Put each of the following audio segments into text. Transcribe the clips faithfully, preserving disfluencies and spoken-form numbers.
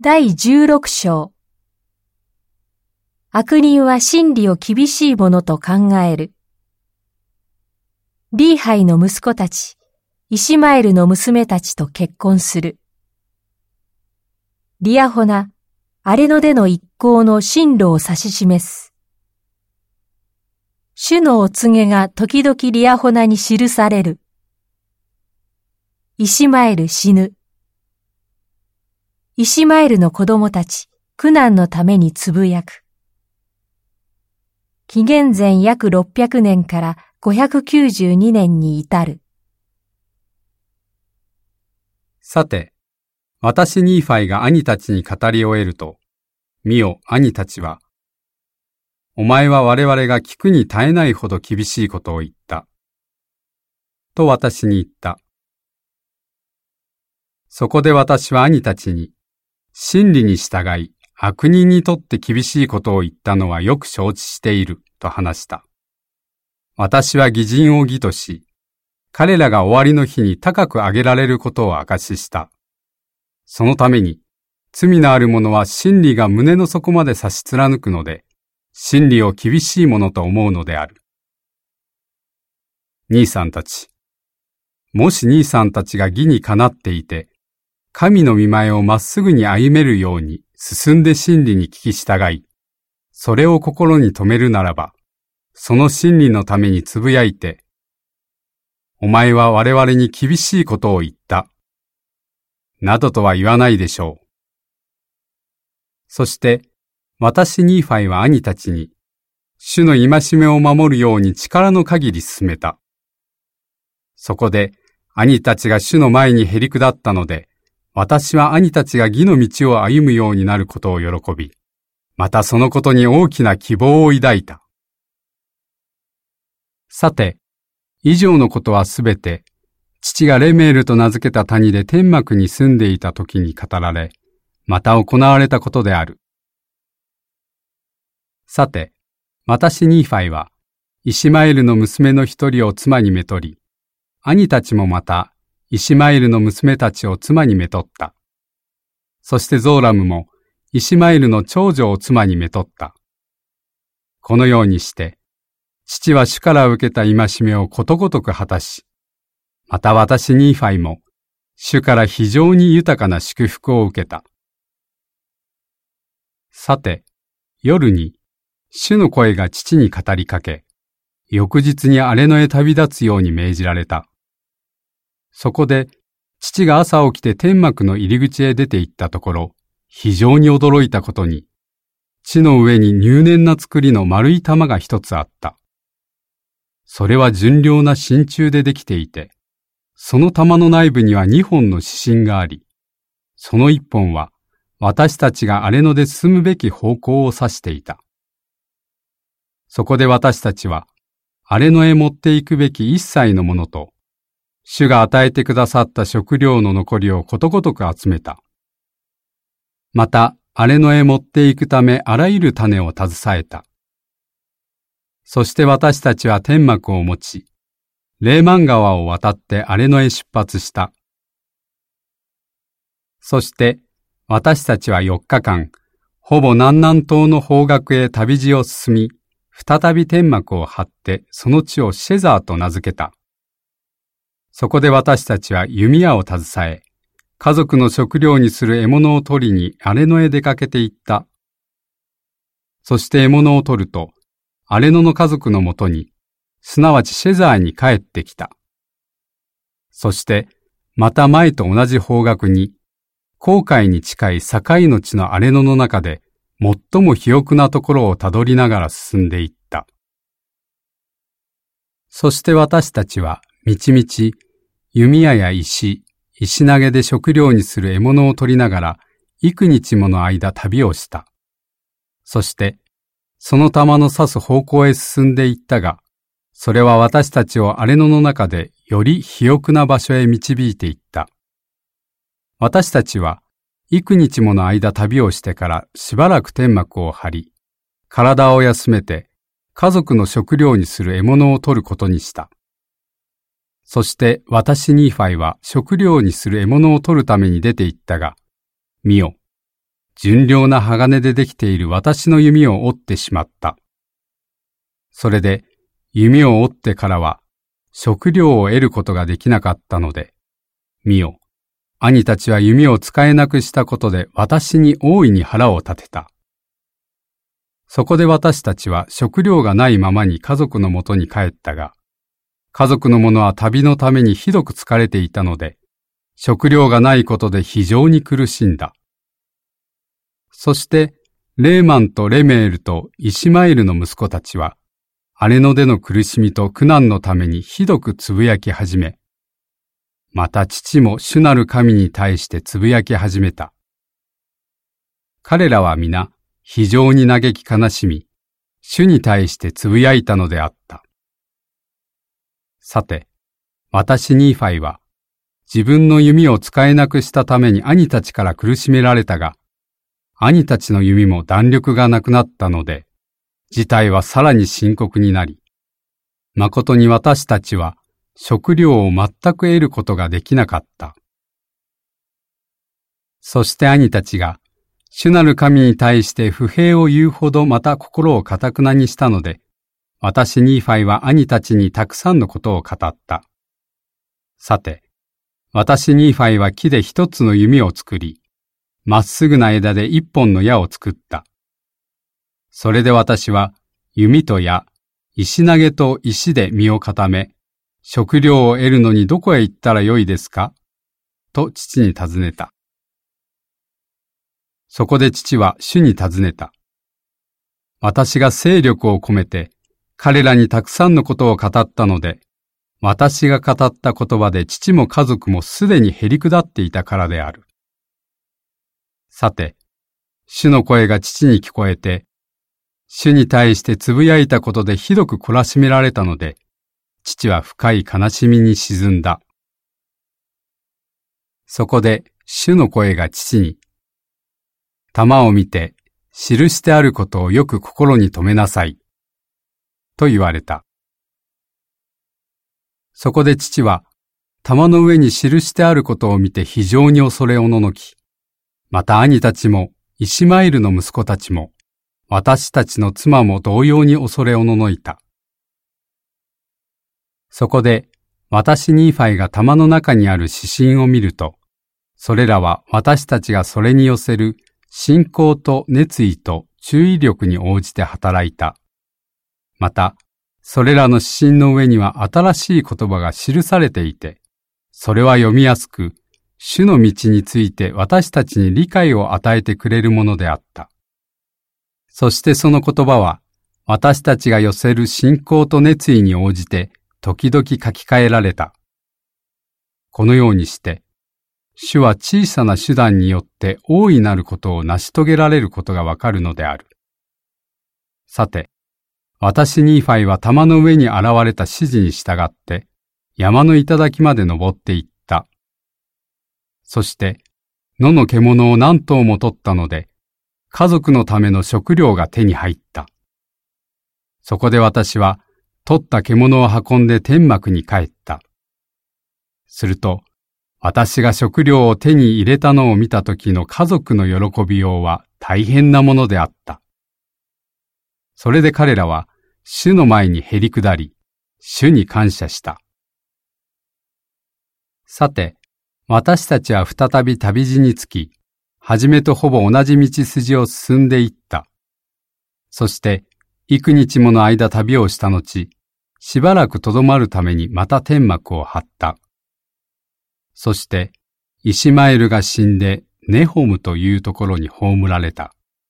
だいじゅうろく章。悪人は真理を厳しいものと考える。リーハイの息子たち、イシマエルの娘たちと結婚する。リアホナ、アレノでの一行の進路を指し示す。主のお告げが時々リアホナに記される。イシマエル死ぬ。イシマエルの子供たち、苦難のためにつぶやく。紀元前約ろっぴゃくねんからごひゃくきゅうじゅうにねんに至る。 さて、私ニーファイが兄たちに語り終えると、見よ兄たちは、お前は我々が聞くに耐えないほど厳しいことを言った。と私に言った。そこで私は兄たちに、真理に従い、悪人にとって厳しいことを言ったのはよく承知している、と話した。私は義人を義とし、彼らが終わりの日に高く上げられることを証しした。そのために、罪のある者は真理が胸の底まで差し貫くので、真理を厳しいものと思うのである。兄さんたち。もし兄さんたちが義にかなっていて、神の御前をまっすぐに歩めるように進んで真理に聞き従い、それを心に留めるならば、その真理のためにつぶやいて、お前は我々に厳しいことを言った。などとは言わないでしょう。そして、私ニーファイは兄たちに、主の戒めを守るように力の限り進めた。そこで、兄たちが主の前にへり下ったので、私は兄たちが義の道を歩むようになることを喜び、またそのことに大きな希望を抱いた。さて、以上のことはすべて、父がレメールと名付けた谷で天幕に住んでいた時に語られ、また行われたことである。さて、私ニーファイは、イシマエルの娘の一人を妻にめとり、兄たちもまた、イシマエルの娘たちを妻にめとった。そしてゾーラムも、イシマエルの長女を妻にめとった。このようにして、父は主から受けた戒めをことごとく果たし、また私ニーファイも、主から非常に豊かな祝福を受けた。さて、夜に、主の声が父に語りかけ、翌日に荒野へ旅立つように命じられた。そこで、父が朝起きて天幕の入り口へ出て行ったところ、非常に驚いたことに、地の上に入念な作りの丸い玉が一つあった。それは純良な真鍮でできていて、その玉の内部には二本の指針があり、その一本は私たちが荒野で進むべき方向を指していた。そこで私たちは、荒野へ持っていくべき一切のものと、主が与えてくださった食料の残りをことごとく集めた。また、荒野へ持っていくためあらゆる種を携えた。そして私たちは天幕を持ち、レーマン川を渡って荒野へ出発した。そして、私たちはよっかかん、ほぼ南南東の方角へ旅路を進み、再び天幕を張ってその地をシェザーと名付けた。そこで私たちは弓矢を携え、家族の食料にする獲物を取りに荒野へ出かけて行った。そして獲物を取ると、荒野の家族のもとに、すなわちシェザーに帰ってきた。そして、また前と同じ方角に、紅海に近い境の地の荒野の中で、最も肥沃なところをたどりながら進んでいった。そして私たちは、みちみち、弓矢や石、石投げで食料にする獲物を取りながら、幾日もの間旅をした。そして、その玉の指す方向へ進んでいったが、それは私たちを荒野の中でより肥沃な場所へ導いていった。私たちは、幾日もの間旅をしてからしばらく天幕を張り、体を休めて家族の食料にする獲物を取ることにした。そして私ニーファイは食料にする獲物を取るために出て行ったが、見よ、 純良な鋼でできている私の弓を折ってしまった。それで弓を折ってからは食料を得ることができなかったので、見よ、兄たちは弓を使えなくしたことで私に大いに腹を立てた。そこで私たちは食料がないままに家族のもとに帰ったが、家族の者は旅のためにひどく疲れていたので、食料がないことで非常に苦しんだ。そして、レーマンとレメールとイシマエルの息子たちは、荒野での苦しみと苦難のためにひどくつぶやき始め、また父も主なる神に対してつぶやき始めた。彼らは皆、非常に嘆き悲しみ、主に対してつぶやいたのであった。さて、私ニーファイは、自分の弓を使えなくしたために兄たちから苦しめられたが、兄たちの弓も弾力がなくなったので、事態はさらに深刻になり、誠に私たちは食料を全く得ることができなかった。そして兄たちが、主なる神に対して不平を言うほどまた心を堅くなにしたので、私ニーファイは兄たちにたくさんのことを語った。さて、私ニーファイは木で一つの弓を作り、まっすぐな枝で一本の矢を作った。それで私は弓と矢、石投げと石で身を固め、食料を得るのにどこへ行ったらよいですかと父に尋ねた。そこで父は主に尋ねた。私が精力を込めて彼らにたくさんのことを語ったので、私が語った言葉で父も家族もすでにへりくだっていたからである。さて、主の声が父に聞こえて、主に対してつぶやいたことでひどく懲らしめられたので、父は深い悲しみに沈んだ。そこで主の声が父に、玉を見て、記してあることをよく心に留めなさい。と言われた。そこで父は、玉の上に記してあることを見て非常に恐れおののき、また兄たちも、イシマエルの息子たちも、私たちの妻も同様に恐れおののいた。そこで、私ニーファイが玉の中にある指針を見ると、それらは私たちがそれに寄せる信仰と熱意と注意力に応じて働いた。また、それらの指針の上には新しい言葉が記されていて、それは読みやすく、主の道について私たちに理解を与えてくれるものであった。そしてその言葉は、私たちが寄せる信仰と熱意に応じて、時々書き換えられた。このようにして、主は小さな手段によって大いなることを成し遂げられることがわかるのである。さて、私ニーファイは玉の上に現れた指示に従って、山の頂まで登っていった。そして、野の獣を何頭も取ったので、家族のための食料が手に入った。そこで私は、取った獣を運んで天幕に帰った。すると、私が食料を手に入れたのを見た時の家族の喜びようは大変なものであった。それで彼らは、主の前にへりくだり、主に感謝した。さて、私たちは再び旅路につき、はじめとほぼ同じ道筋を進んでいった。そして、幾日もの間旅をした後、しばらくとどまるためにまた天幕を張った。そして、イシマエルが死んでネホムというところに葬られた。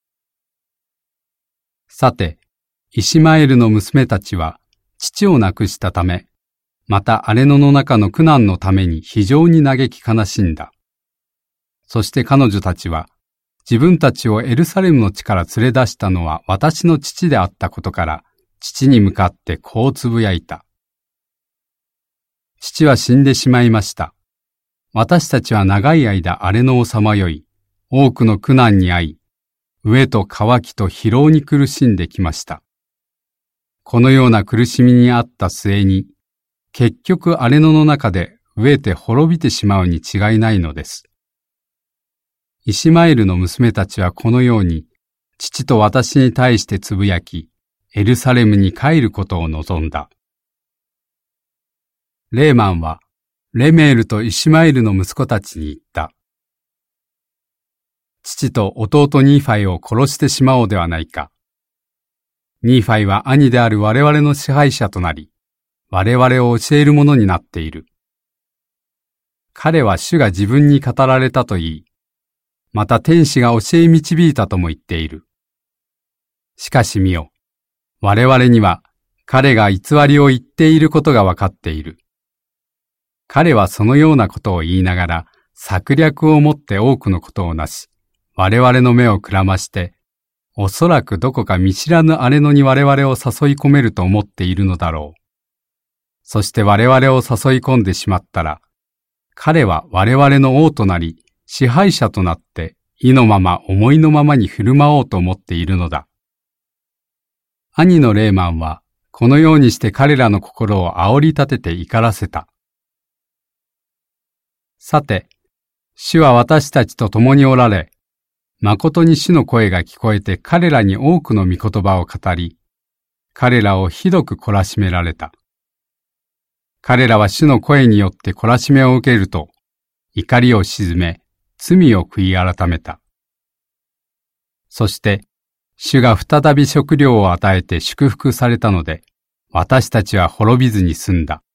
さて、イシマエルの娘たちは父を亡くしたため、また荒れ野の中の苦難のために非常に嘆き悲しんだ。そして彼女たちは、自分たちをエルサレムの地から連れ出したのは私の父であったことから、父に向かってこうつぶやいた。父は死んでしまいました。私たちは長い間荒れ野をさまよい、多くの苦難に遭い、飢えと渇きと疲労に苦しんできました。このような苦しみにあった末に、結局荒れ野の中で飢えて滅びてしまうに違いないのです。 イシマエルの娘たちはこのように、父と私に対してつぶやき、エルサレムに帰ることを望んだ。レーマンは、レメールとイシマエルの息子たちに言った。父と弟ニーファイを殺してしまおうではないか。ニーファイは兄である我々の支配者となり、我々を教えるものになっている。彼は主が自分に語られたと言い、また天使が教え導いたとも言っている。しかし見よ、我々には彼が偽りを言っていることがわかっている。彼はそのようなことを言いながら、策略をもって多くのことをなし、我々の目をくらまして、おそらくどこか見知らぬ荒れ野に我々を誘い込めると思っているのだろう。そして我々を誘い込んでしまったら、彼は我々の王となり、支配者となって、意のまま思いのままに振る舞おうと思っているのだ。兄のレーマンは、このようにして彼らの心を煽り立てて怒らせた。さて、主は私たちと共におられ、誠に主の声が聞こえて彼らに多くの御言葉を語り、彼らをひどく懲らしめられた。彼らは主の声によって懲らしめを受けると、怒りを鎮め、罪を悔い改めた。そして、主が再び食料を与えて祝福されたので、私たちは滅びずに済んだ。